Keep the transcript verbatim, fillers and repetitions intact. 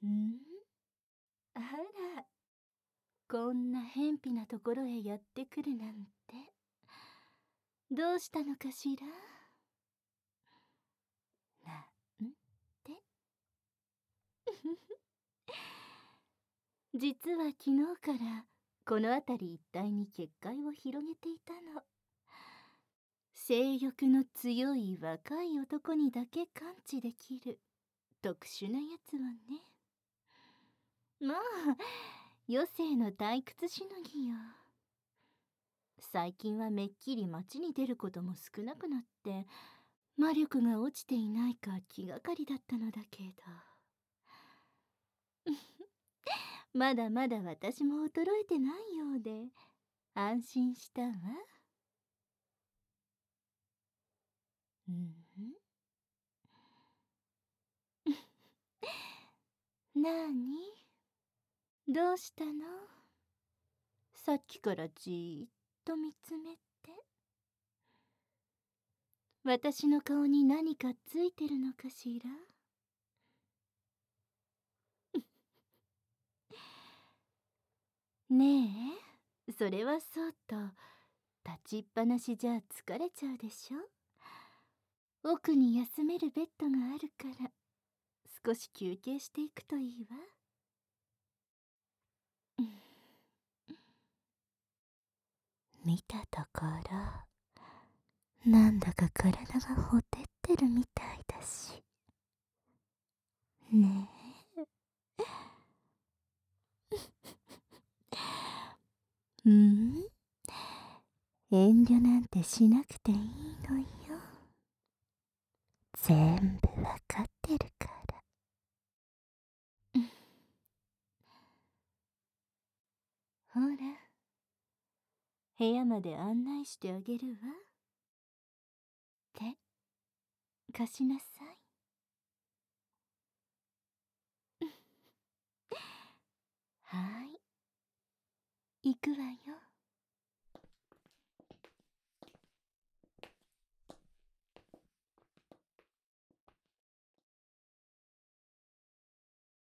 んあら、こんな偏僻なところへやってくるなんて。どうしたのかしら。なんて。実は昨日からこの辺り一帯に結界を広げていたの。性欲の強い若い男にだけ感知できる特殊なやつはね。まあ余生の退屈しのぎよ。最近はめっきり街に出ることも少なくなって魔力が落ちていないか気がかりだったのだけどまだまだ私も衰えてないようで安心したわ。うんなあにどうしたの。さっきからじーっと見つめて。私の顔に何かついてるのかしら。ねえ、それはそうと立ちっぱなしじゃ疲れちゃうでしょ。奥に休めるベッドがあるから少し休憩していくといいわ。見たところなんだか体がほてってるみたいだしねえ。うん遠慮なんてしなくていいのよ。全部わかってるから。ほら部屋まで案内してあげるわ。手貸しなさい。はい行くわよ。